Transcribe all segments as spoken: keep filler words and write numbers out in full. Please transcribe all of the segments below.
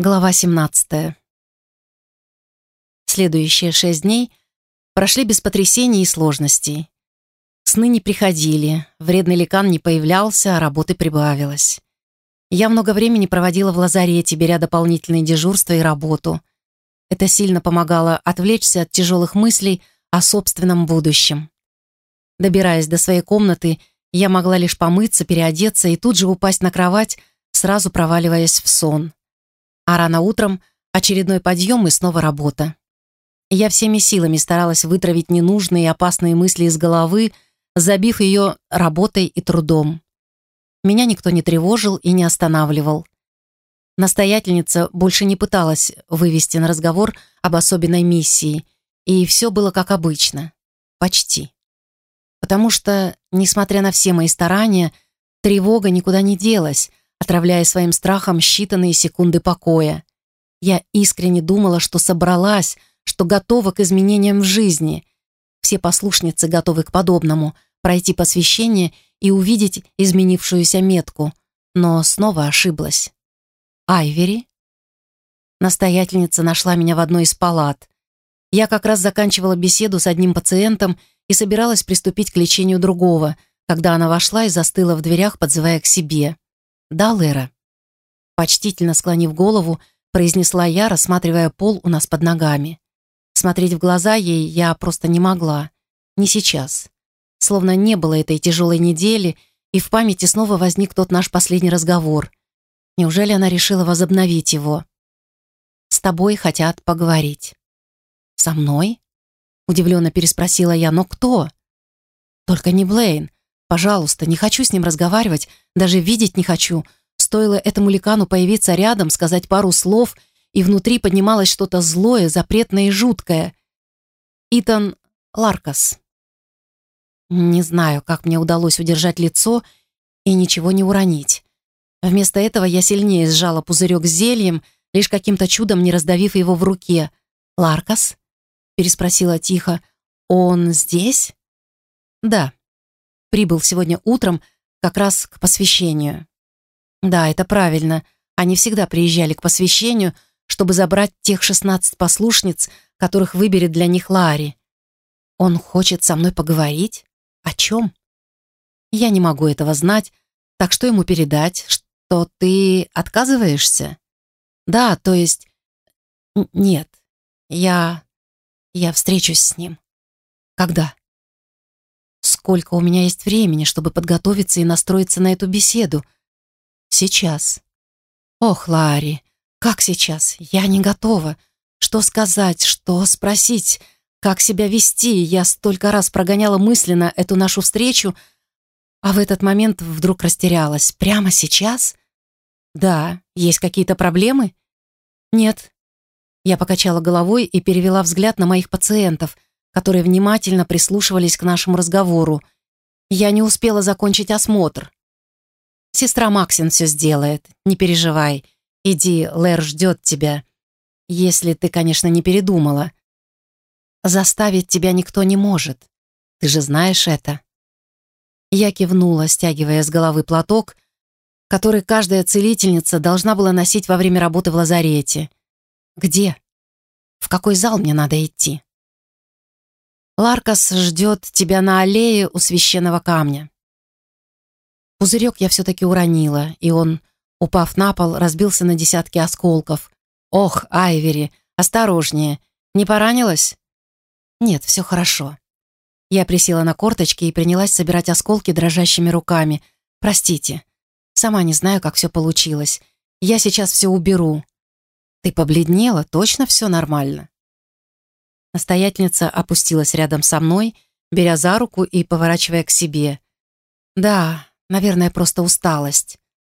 Глава семнадцатая. Следующие шесть дней прошли без потрясений и сложностей. Сны не приходили, вредный ликан не появлялся, а работы прибавилось. Я много времени проводила в лазарете, беря дополнительные дежурства и работу. Это сильно помогало отвлечься от тяжелых мыслей о собственном будущем. Добираясь до своей комнаты, я могла лишь помыться, переодеться и тут же упасть на кровать, сразу проваливаясь в сон. А рано утром очередной подъем и снова работа. Я всеми силами старалась вытравить ненужные и опасные мысли из головы, забив ее работой и трудом. Меня никто не тревожил и не останавливал. Настоятельница больше не пыталась вывести на разговор об особенной миссии, и все было как обычно. Почти. Потому что, несмотря на все мои старания, тревога никуда не делась, отравляя своим страхом считанные секунды покоя. Я искренне думала, что собралась, что готова к изменениям в жизни. Все послушницы готовы к подобному, пройти посвящение и увидеть изменившуюся метку, но снова ошиблась. Айвери? Настоятельница нашла меня в одной из палат. Я как раз заканчивала беседу с одним пациентом и собиралась приступить к лечению другого, когда она вошла и застыла в дверях, подзывая к себе. «Да, Лера?» Почтительно склонив голову, произнесла я, рассматривая пол у нас под ногами. Смотреть в глаза ей я просто не могла. Не сейчас. Словно не было этой тяжелой недели, и в памяти снова возник тот наш последний разговор. Неужели она решила возобновить его? «С тобой хотят поговорить». «Со мной?» Удивленно переспросила я. «Но кто?» «Только не Блейн. Пожалуйста, не хочу с ним разговаривать, даже видеть не хочу. Стоило этому ликану появиться рядом, сказать пару слов, и внутри поднималось что-то злое, запретное и жуткое. Итан Ларкас». Не знаю, как мне удалось удержать лицо и ничего не уронить. Вместо этого я сильнее сжала пузырек с зельем, лишь каким-то чудом не раздавив его в руке. «Ларкас?» — переспросила тихо. «Он здесь?» «Да. Прибыл сегодня утром как раз к посвящению». «Да, это правильно. Они всегда приезжали к посвящению, чтобы забрать тех шестнадцать послушниц, которых выберет для них Ларри. Он хочет со мной поговорить? О чем? Я не могу этого знать, так что ему передать, что ты отказываешься? Да, то есть... Нет, я... я встречусь с ним. Когда? Сколько у меня есть времени, чтобы подготовиться и настроиться на эту беседу? Сейчас. Ох, Ларри, как сейчас? Я не готова. Что сказать, что спросить, как себя вести? Я столько раз прогоняла мысленно эту нашу встречу, а в этот момент вдруг растерялась. Прямо сейчас? Да, есть какие-то проблемы? Нет. Я покачала головой и перевела взгляд на моих пациентов, которые внимательно прислушивались к нашему разговору. Я не успела закончить осмотр. Сестра Максин все сделает, не переживай. Иди, Лэр ждет тебя. Если ты, конечно, не передумала. Заставить тебя никто не может. Ты же знаешь это. Я кивнула, стягивая с головы платок, который каждая целительница должна была носить во время работы в лазарете. Где? В какой зал мне надо идти? Ларкас ждет тебя на аллее у священного камня. Пузырек я все-таки уронила, и он, упав на пол, разбился на десятки осколков. Ох, Айвери, осторожнее. Не поранилась? Нет, все хорошо. Я присела на корточки и принялась собирать осколки дрожащими руками. Простите. Сама не знаю, как все получилось. Я сейчас все уберу. Ты побледнела? Точно все нормально? Настоятельница опустилась рядом со мной, беря за руку и поворачивая к себе. Да, наверное, просто усталость.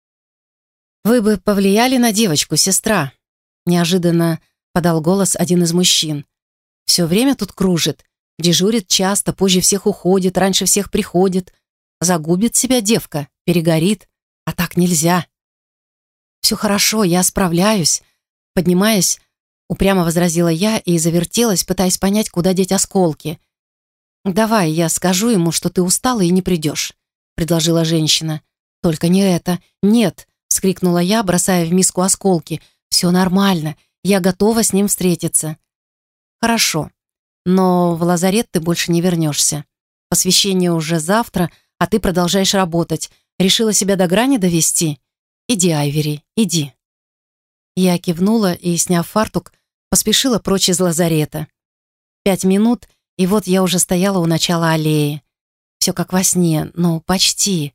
Вы бы повлияли на девочку, сестра. Неожиданно подал голос один из мужчин. Все время тут кружит, дежурит часто, позже всех уходит, раньше всех приходит. Загубит себя девка, перегорит, а так нельзя. Все хорошо, я справляюсь. Поднимаясь, упрямо возразила я и завертелась, пытаясь понять, куда деть осколки. «Давай я скажу ему, что ты устала и не придешь», — предложила женщина. «Только не это. Нет!» — вскрикнула я, бросая в миску осколки. Все нормально, я готова с ним встретиться. Хорошо, но в лазарет ты больше не вернешься. Посвящение уже завтра, а ты продолжаешь работать. Решила себя до грани довести? Иди, Айвери, иди. Я кивнула и, сняв фартук, поспешила прочь из лазарета. Пять минут, и вот я уже стояла у начала аллеи. Все как во сне, ну, почти.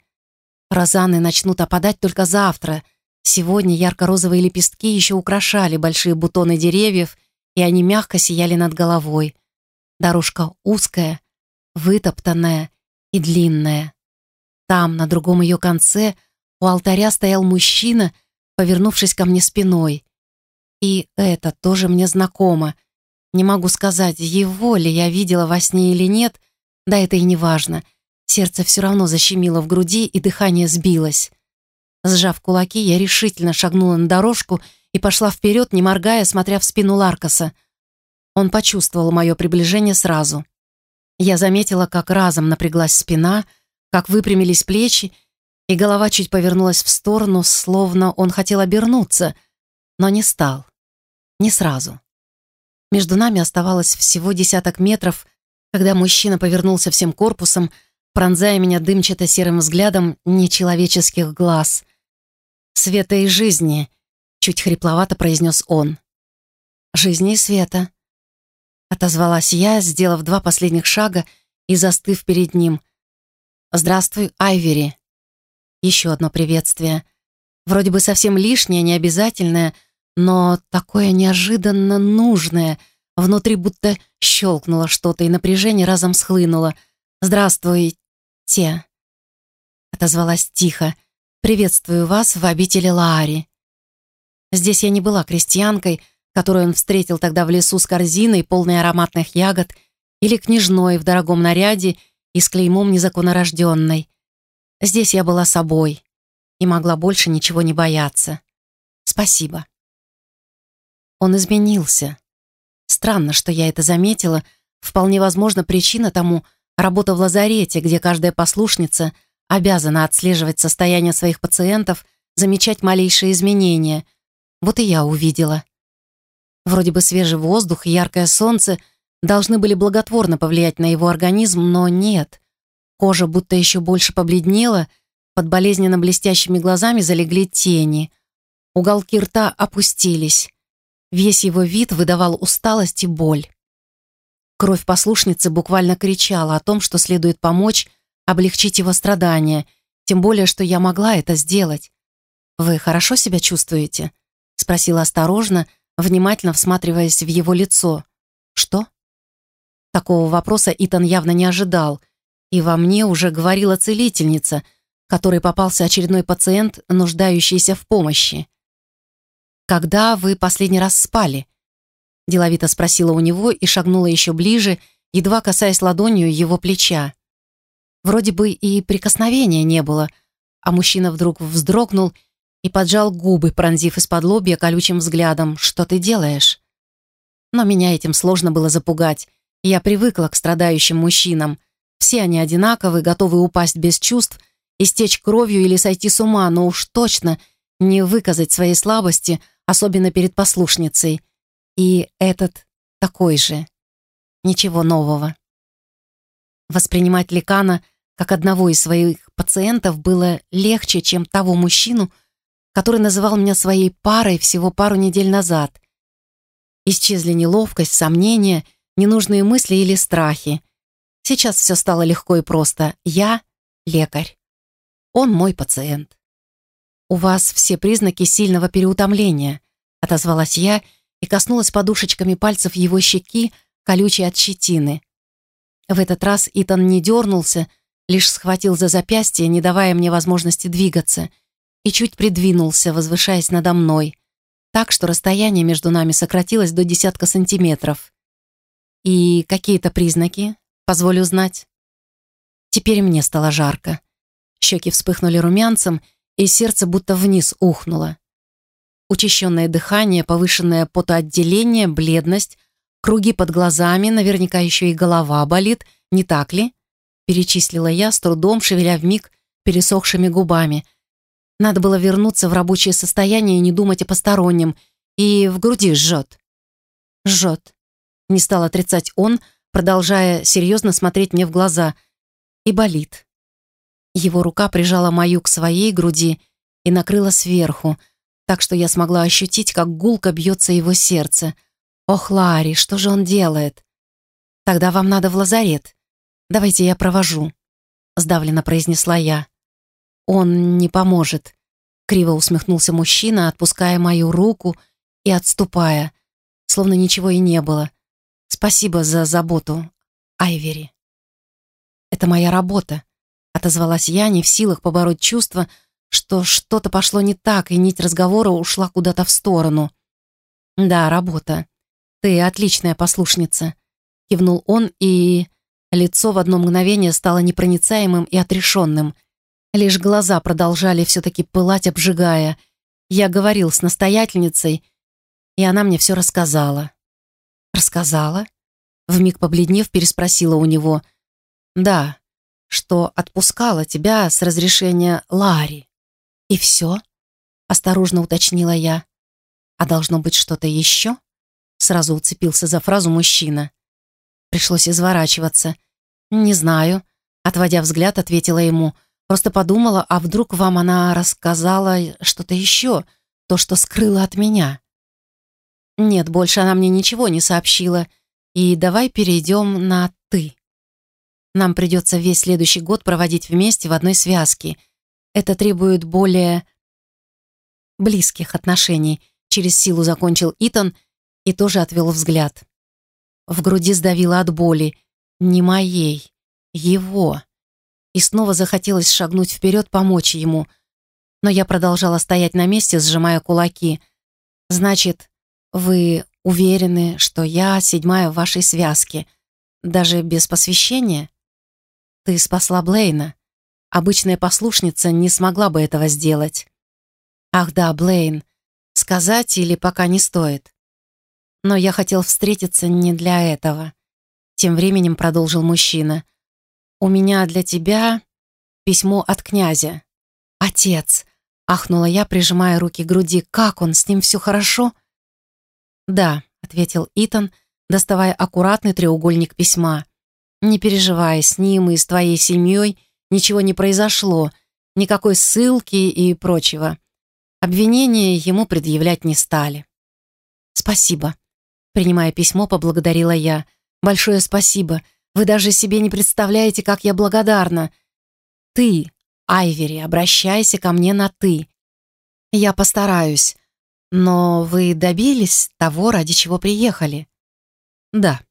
Розаны начнут опадать только завтра. Сегодня ярко-розовые лепестки еще украшали большие бутоны деревьев, и они мягко сияли над головой. Дорожка узкая, вытоптанная и длинная. Там, на другом ее конце, у алтаря стоял мужчина, повернувшись ко мне спиной. И это тоже мне знакомо. Не могу сказать, его ли я видела во сне или нет, да это и не важно. Сердце все равно защемило в груди, и дыхание сбилось. Сжав кулаки, я решительно шагнула на дорожку и пошла вперед, не моргая, смотря в спину Ларкаса. Он почувствовал мое приближение сразу. Я заметила, как разом напряглась спина, как выпрямились плечи, и голова чуть повернулась в сторону, словно он хотел обернуться, но не стал. Не сразу. Между нами оставалось всего десяток метров, когда мужчина повернулся всем корпусом, пронзая меня дымчато-серым взглядом нечеловеческих глаз. «Света и жизни», — чуть хрипловато произнес он. «Жизни и света», — отозвалась я, сделав два последних шага и застыв перед ним. «Здравствуй, Айвери». Еще одно приветствие. Вроде бы совсем лишнее, необязательное, но такое неожиданно нужное. Внутри будто щелкнуло что-то, и напряжение разом схлынуло. «Здравствуйте», — отозвалась тихо. «Приветствую вас в обители Лаари». Здесь я не была крестьянкой, которую он встретил тогда в лесу с корзиной, полной ароматных ягод, или княжной в дорогом наряде и с клеймом незаконнорожденной. Здесь я была собой и могла больше ничего не бояться. Спасибо. Он изменился. Странно, что я это заметила. Вполне возможно, причина тому — работа в лазарете, где каждая послушница обязана отслеживать состояние своих пациентов, замечать малейшие изменения. Вот и я увидела. Вроде бы свежий воздух и яркое солнце должны были благотворно повлиять на его организм, но нет. Кожа будто еще больше побледнела, под болезненно блестящими глазами залегли тени. Уголки рта опустились. Весь его вид выдавал усталость и боль. Кровь послушницы буквально кричала о том, что следует помочь, облегчить его страдания, тем более, что я могла это сделать. «Вы хорошо себя чувствуете?» — спросила осторожно, внимательно всматриваясь в его лицо. «Что?» Такого вопроса Итан явно не ожидал, и во мне уже говорила целительница, которой попался очередной пациент, нуждающийся в помощи. «Когда вы последний раз спали?» Деловито спросила у него и шагнула еще ближе, едва касаясь ладонью его плеча. Вроде бы и прикосновения не было, а мужчина вдруг вздрогнул и поджал губы, пронзив из-под лобья колючим взглядом. «Что ты делаешь?» Но меня этим сложно было запугать. Я привыкла к страдающим мужчинам. Все они одинаковы, готовы упасть без чувств, истечь кровью или сойти с ума, но уж точно не выказать своей слабости, особенно перед послушницей. И этот такой же. Ничего нового. Воспринимать Ликана как одного из своих пациентов было легче, чем того мужчину, который называл меня своей парой всего пару недель назад. Исчезли неловкость, сомнения, ненужные мысли или страхи. Сейчас все стало легко и просто. Я — лекарь. Он мой пациент. «У вас все признаки сильного переутомления», — отозвалась я и коснулась подушечками пальцев его щеки, колючей от щетины. В этот раз Итан не дернулся, лишь схватил за запястье, не давая мне возможности двигаться, и чуть придвинулся, возвышаясь надо мной, так что расстояние между нами сократилось до десятка сантиметров. «И какие-то признаки, позволю знать?» Теперь мне стало жарко. Щеки вспыхнули румянцем, и сердце будто вниз ухнуло. Учащенное дыхание, повышенное потоотделение, бледность, круги под глазами, наверняка еще и голова болит, не так ли? Перечислила я, с трудом шевеля вмиг пересохшими губами. Надо было вернуться в рабочее состояние и не думать о постороннем, и в груди жжет. Жжет. Не стал отрицать он, продолжая серьезно смотреть мне в глаза. И болит. Его рука прижала мою к своей груди и накрыла сверху, так что я смогла ощутить, как гулко бьется его сердце. Ох, Ларри, что же он делает? Тогда вам надо в лазарет. Давайте я провожу, сдавленно произнесла я. Он не поможет. Криво усмехнулся мужчина, отпуская мою руку и отступая, словно ничего и не было. Спасибо за заботу, Айвери. Это моя работа, отозвалась я, не в силах побороть чувство, что что-то пошло не так, и нить разговора ушла куда-то в сторону. Да, работа. Ты отличная послушница, кивнул он, и лицо в одно мгновение стало непроницаемым и отрешенным. Лишь глаза продолжали все-таки пылать, обжигая. Я говорил с настоятельницей, и она мне все рассказала. «Рассказала?» Вмиг побледнев, переспросила у него. «Да, что отпускала тебя с разрешения Ларри». «И все?» — осторожно уточнила я. «А должно быть что-то еще?» Сразу уцепился за фразу мужчина. Пришлось изворачиваться. «Не знаю», — отводя взгляд, ответила ему. «Просто подумала, а вдруг вам она рассказала что-то еще, то, что скрыла от меня?» «Нет, больше она мне ничего не сообщила. И давай перейдем на «ты». Нам придется весь следующий год проводить вместе в одной связке. Это требует более близких отношений», — через силу закончил Итан и тоже отвел взгляд. В груди сдавило от боли. Не моей, его. И снова захотелось шагнуть вперед, помочь ему. Но я продолжала стоять на месте, сжимая кулаки. «Значит, вы уверены, что я седьмая в вашей связке, даже без посвящения? Ты спасла Блейна. Обычная послушница не смогла бы этого сделать». «Ах да, Блейн. Сказать или пока не стоит?» «Но я хотел встретиться не для этого», — тем временем продолжил мужчина. «У меня для тебя письмо от князя». «Отец!» — ахнула я, прижимая руки к груди. «Как он? С ним все хорошо?» «Да», — ответил Итан, доставая аккуратный треугольник письма. «Не переживай, с ним и с твоей семьей ничего не произошло, никакой ссылки и прочего. Обвинения ему предъявлять не стали». «Спасибо», — принимая письмо, поблагодарила я. «Большое спасибо. Вы даже себе не представляете, как я благодарна. Ты, Айвери, обращайся ко мне на «ты». Я постараюсь. Но вы добились того, ради чего приехали?» «Да».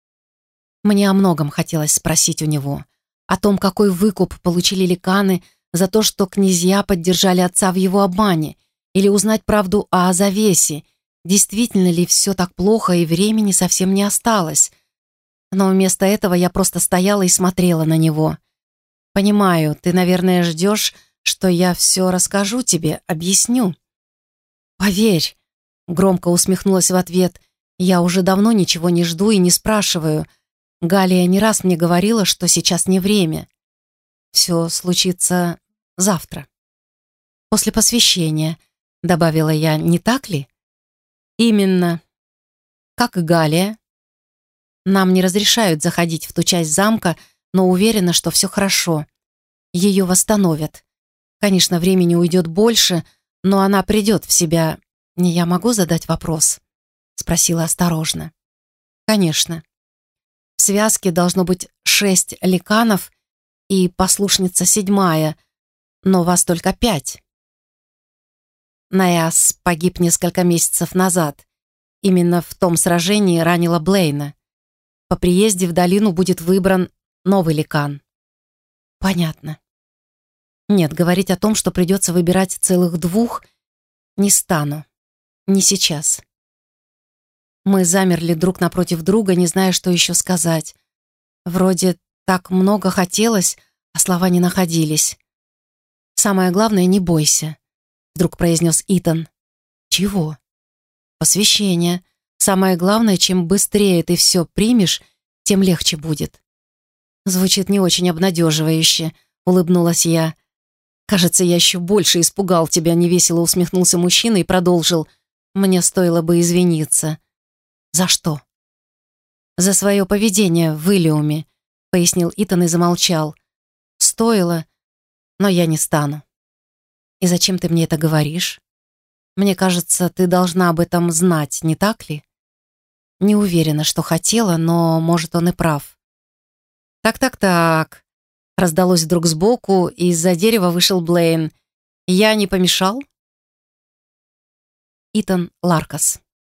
Мне о многом хотелось спросить у него. О том, какой выкуп получили ликаны за то, что князья поддержали отца в его обмане, или узнать правду о завесе, действительно ли все так плохо и времени совсем не осталось. Но вместо этого я просто стояла и смотрела на него. «Понимаю, ты, наверное, ждешь, что я все расскажу тебе, объясню». «Поверь», — громко усмехнулась в ответ, «я уже давно ничего не жду и не спрашиваю. Галия не раз мне говорила, что сейчас не время. Все случится завтра. После посвящения», — добавила я, «не так ли?» «Именно. Как и Галия. Нам не разрешают заходить в ту часть замка, но уверена, что все хорошо. Ее восстановят. Конечно, времени уйдет больше, но она придет в себя. Я могу задать вопрос?» — спросила осторожно. «Конечно. В связке должно быть шесть ликанов и послушница седьмая, но вас только пять. Наяс погиб несколько месяцев назад. Именно в том сражении ранила Блейна. По приезде в долину будет выбран новый ликан». «Понятно. Нет, говорить о том, что придется выбирать целых двух, не стану. Не сейчас». Мы замерли друг напротив друга, не зная, что еще сказать. Вроде так много хотелось, а слова не находились. «Самое главное, не бойся», — вдруг произнес Итан. «Чего?» «Посвящение. Самое главное, чем быстрее ты все примешь, тем легче будет». «Звучит не очень обнадеживающе», — улыбнулась я. «Кажется, я еще больше испугал тебя», — невесело усмехнулся мужчина и продолжил. мне стоило бы извиниться. За что? За свое поведение в Иллиуме, пояснил Итан и замолчал. Стоило, но я не стану. И зачем ты мне это говоришь? Мне кажется, ты должна об этом знать, не так ли? Не уверена, что хотела, но, может, он и прав. Так-так-так. Раздалось вдруг сбоку, и из-за дерева вышел Блейн. Я не помешал? Итан Ларкас.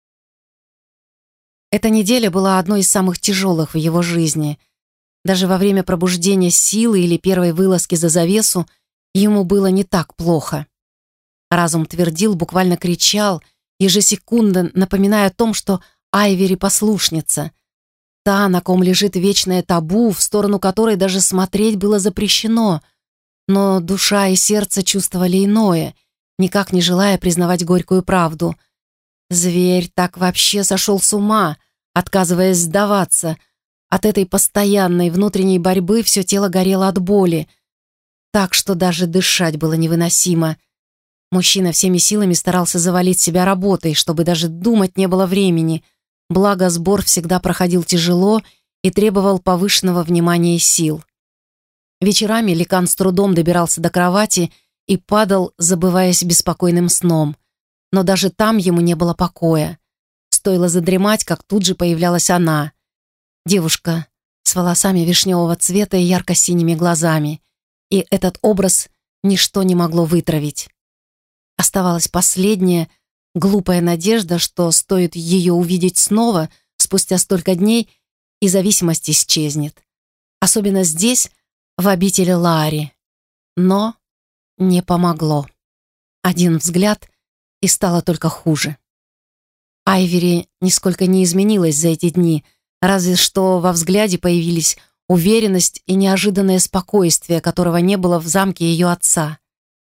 Эта неделя была одной из самых тяжелых в его жизни. Даже во время пробуждения силы или первой вылазки за завесу ему было не так плохо. Разум твердил, буквально кричал, ежесекундно напоминая о том, что Айвери послушница. Та, на ком лежит вечное табу, в сторону которой даже смотреть было запрещено. Но душа и сердце чувствовали иное, никак не желая признавать горькую правду. Зверь так вообще сошел с ума, отказываясь сдаваться. От этой постоянной внутренней борьбы все тело горело от боли, так что даже дышать было невыносимо. Мужчина всеми силами старался завалить себя работой, чтобы даже думать не было времени. Благо, сбор всегда проходил тяжело и требовал повышенного внимания и сил. Вечерами Ликан с трудом добирался до кровати и падал, забываясь беспокойным сном. Но даже там ему не было покоя. Стоило задремать, как тут же появлялась она. Девушка с волосами вишневого цвета и ярко-синими глазами. И этот образ ничто не могло вытравить. Оставалась последняя, глупая надежда, что стоит ее увидеть снова, спустя столько дней, и зависимость исчезнет. Особенно здесь, в обители Лаари. Но не помогло. Один взгляд, и стало только хуже. Айвери нисколько не изменилась за эти дни, разве что во взгляде появились уверенность и неожиданное спокойствие, которого не было в замке ее отца.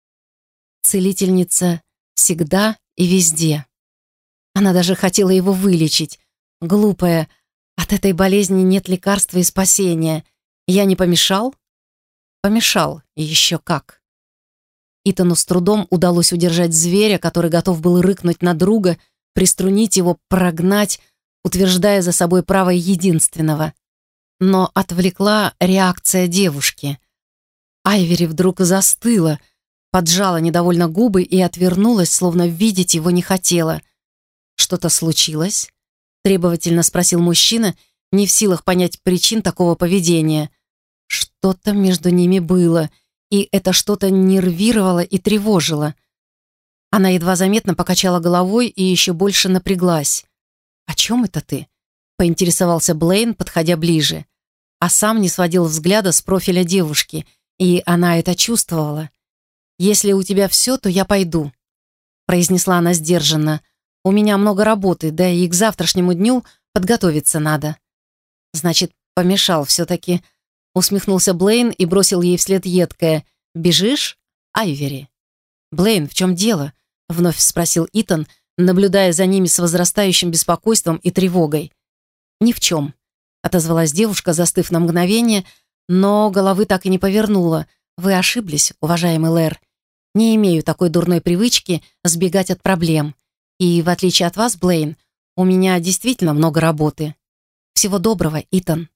Целительница всегда и везде. Она даже хотела его вылечить. Глупая, от этой болезни нет лекарства и спасения. Я не помешал? Помешал, и еще как. Итану с трудом удалось удержать зверя, который готов был рыкнуть на друга, приструнить его, прогнать, утверждая за собой право единственного. Но отвлекла реакция девушки. Айвери вдруг застыла, поджала недовольно губы и отвернулась, словно видеть его не хотела. «Что-то случилось?» — требовательно спросил мужчина, не в силах понять причин такого поведения. Что-то между ними было, и это что-то нервировало и тревожило. Она едва заметно покачала головой и еще больше напряглась. «О чем это ты?» — поинтересовался Блейн, подходя ближе. А сам не сводил взгляда с профиля девушки, и она это чувствовала. «Если у тебя все, то я пойду», — произнесла она сдержанно. «У меня много работы, да и к завтрашнему дню подготовиться надо». «Значит, помешал все-таки», — усмехнулся Блейн и бросил ей вслед едкое. «Бежишь, Айвери?» «Блейн, в чем дело?» — вновь спросил Итан, наблюдая за ними с возрастающим беспокойством и тревогой. «Ни в чем», — отозвалась девушка, застыв на мгновение, но головы так и не повернула. «Вы ошиблись, уважаемый Лэр. Не имею такой дурной привычки сбегать от проблем. И, в отличие от вас, Блейн, у меня действительно много работы. Всего доброго, Итан».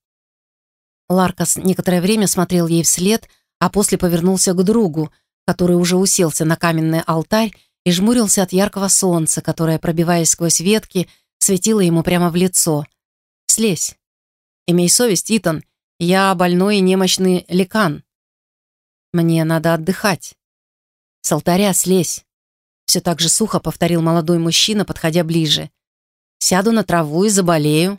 Ларкас некоторое время смотрел ей вслед, а после повернулся к другу, который уже уселся на каменный алтарь и жмурился от яркого солнца, которое, пробиваясь сквозь ветки, светило ему прямо в лицо. «Слезь. Имей совесть, Итан. Я больной и немощный Ликан. Мне надо отдыхать. С алтаря слезь», — все так же сухо повторил молодой мужчина, подходя ближе. «Сяду на траву и заболею».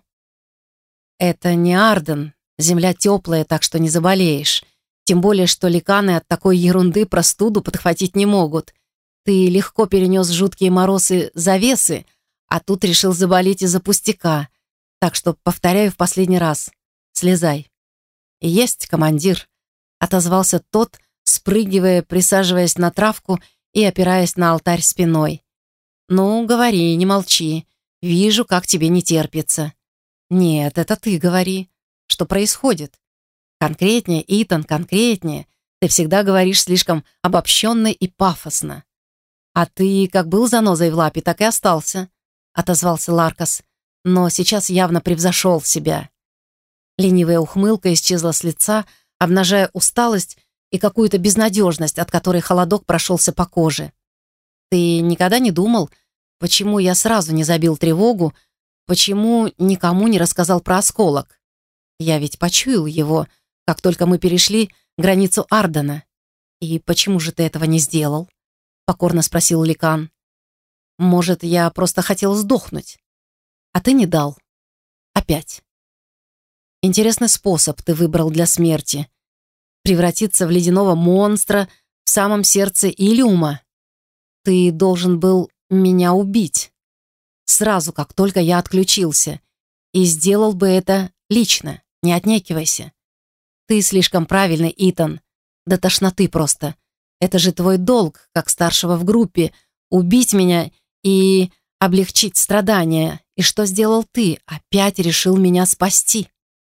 «Это не Арден. Земля теплая, так что не заболеешь. Тем более, что ликаны от такой ерунды простуду подхватить не могут. Ты легко перенес жуткие морозы завесы, а тут решил заболеть из-за пустяка. Так что повторяю в последний раз. Слезай». «Есть, командир», — отозвался тот, спрыгивая, присаживаясь на травку и опираясь на алтарь спиной. «Ну, говори, не молчи. Вижу, как тебе не терпится». «Нет, это ты говори. Что происходит? Конкретнее, Итан, конкретнее. Ты всегда говоришь слишком обобщенно и пафосно». «А ты как был занозой в лапе, так и остался», — отозвался Ларкас, но сейчас явно превзошел себя. Ленивая ухмылка исчезла с лица, обнажая усталость и какую-то безнадежность, от которой холодок прошелся по коже. «Ты никогда не думал, почему я сразу не забил тревогу, почему никому не рассказал про осколок? Я ведь почуял его, как только мы перешли границу Ардена. И почему же ты этого не сделал?» — покорно спросил Ликан. «Может, я просто хотел сдохнуть, а ты не дал. Опять. Интересный способ ты выбрал для смерти. Превратиться в ледяного монстра в самом сердце Илиума. Ты должен был меня убить. Сразу, как только я отключился. И сделал бы это лично, не отнекивайся. Ты слишком правильный, Итан. До тошноты просто. Это же твой долг, как старшего в группе, убить меня и облегчить страдания. И что сделал ты? Опять решил меня спасти».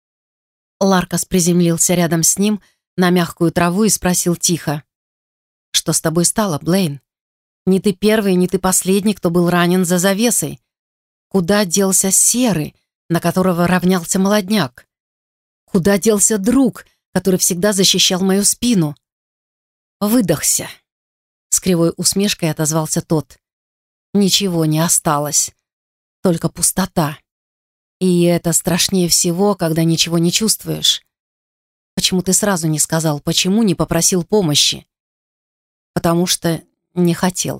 Ларкас приземлился рядом с ним на мягкую траву и спросил тихо. «Что с тобой стало, Блейн? Не ты первый, не ты последний, кто был ранен за завесой. Куда делся Серый, на которого равнялся молодняк? Куда делся друг, который всегда защищал мою спину?» «Выдохся», — с кривой усмешкой отозвался тот. «Ничего не осталось, только пустота. И это страшнее всего, когда ничего не чувствуешь. Почему ты сразу не сказал, почему не попросил помощи?» «Потому что не хотел.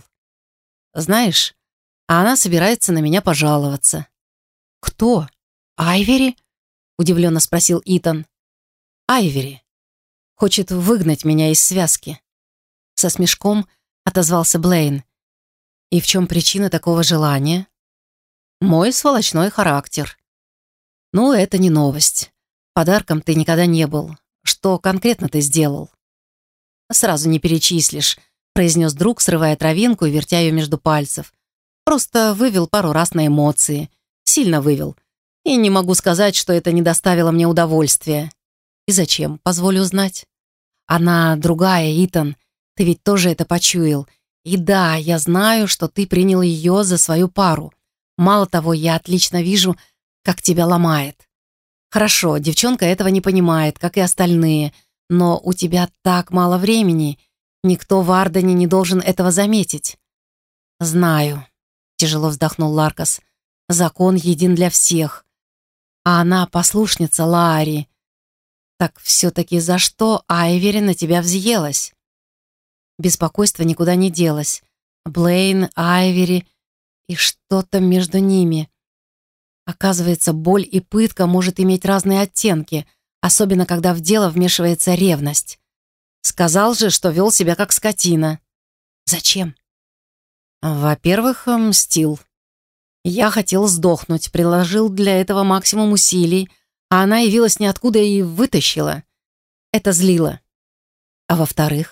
Знаешь, а она собирается на меня пожаловаться». «Кто? Айвери?» — удивленно спросил Итан. «Айвери. Хочет выгнать меня из связки». Со смешком отозвался Блейн. «И в чем причина такого желания?» «Мой сволочной характер». «Ну, это не новость. Подарком ты никогда не был. Что конкретно ты сделал?» «Сразу не перечислишь», — произнес друг, срывая травинку и вертя ее между пальцев. «Просто вывел пару раз на эмоции. Сильно вывел. И не могу сказать, что это не доставило мне удовольствия. И зачем, позволю узнать?» «Она другая, Итан. Ты ведь тоже это почуял. И да, я знаю, что ты принял ее за свою пару. Мало того, я отлично вижу, как тебя ломает. Хорошо, девчонка этого не понимает, как и остальные, но у тебя так мало времени. Никто в Ардене не должен этого заметить». «Знаю», — тяжело вздохнул Ларкас. «Закон един для всех. А она послушница Лаари. Так все-таки за что Айвери на тебя взъелась?» Беспокойство никуда не делось. Блейн, Айвери и что-то между ними. Оказывается, боль и пытка может иметь разные оттенки, особенно когда в дело вмешивается ревность. Сказал же, что вел себя как скотина. Зачем? Во-первых, мстил. Я хотел сдохнуть, приложил для этого максимум усилий, а она явилась ниоткуда и вытащила. Это злило. А во-вторых,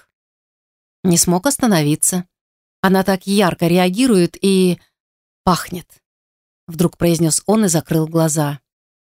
не смог остановиться. Она так ярко реагирует и пахнет. Вдруг произнес он и закрыл глаза.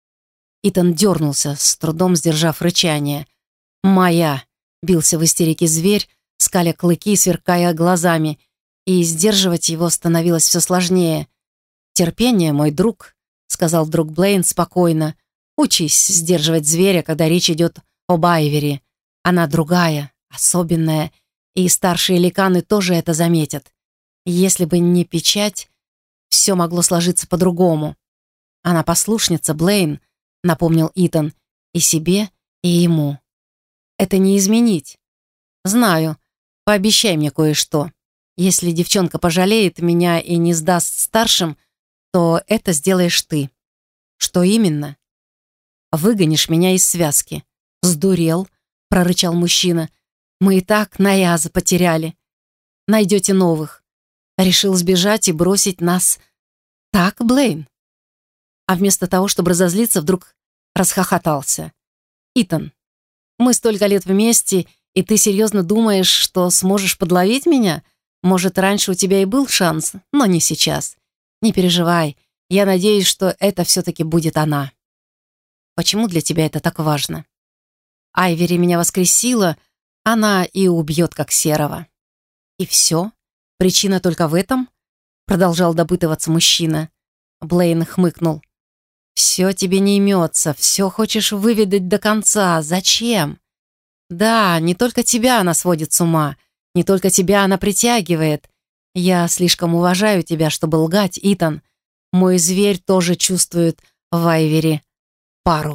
Итан дернулся, с трудом сдержав рычание. «Моя!» — бился в истерике зверь, скаля клыки, сверкая глазами, и сдерживать его становилось все сложнее. «Терпение, мой друг», — сказал друг Блейн спокойно. «Учись сдерживать зверя, когда речь идет об Айвери. Она другая, особенная, и старшие ликаны тоже это заметят. Если бы не печать, все могло сложиться по-другому. Она послушница, Блейн», — напомнил Итан, — «и себе, и ему. Это не изменить. Знаю, пообещай мне кое-что. Если девчонка пожалеет меня и не сдаст старшим, то это сделаешь ты». «Что именно?» «Выгонишь меня из связки». «Сдурел», — прорычал мужчина. «Мы и так Наяза потеряли. Найдете новых. Решил сбежать и бросить нас. Так, Блейн?» А вместо того, чтобы разозлиться, вдруг расхохотался. «Итан, мы столько лет вместе, и ты серьезно думаешь, что сможешь подловить меня? Может, раньше у тебя и был шанс, но не сейчас. Не переживай, я надеюсь, что это все-таки будет она». «Почему для тебя это так важно?» «Айвери меня воскресила, она и убьет, как Серого». «И все?» — Причина только в этом? Продолжал допытываться мужчина. Блейн хмыкнул. Все тебе не имется, все хочешь выведать до конца. Зачем? Да, не только тебя она сводит с ума, не только тебя она притягивает. Я слишком уважаю тебя, чтобы лгать, Итан. Мой зверь тоже чувствует в Айвери пару.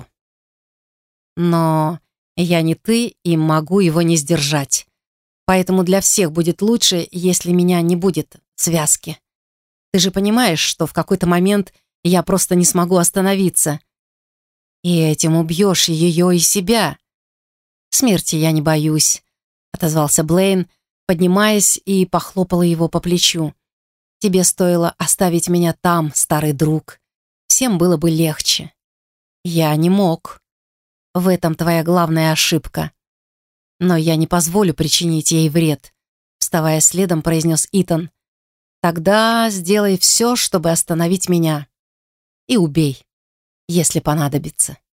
Но я не ты и могу его не сдержать. Поэтому для всех будет лучше, если меня не будет в связке. Ты же понимаешь, что в какой-то момент я просто не смогу остановиться. И этим убьешь ее и себя. Смерти я не боюсь, отозвался Блейн, поднимаясь, и похлопала его по плечу. Тебе стоило оставить меня там, старый друг. Всем было бы легче. Я не мог. В этом твоя главная ошибка. Но я не позволю причинить ей вред, вставая следом, произнес Итан. Тогда сделай все, чтобы остановить меня. И убей, если понадобится.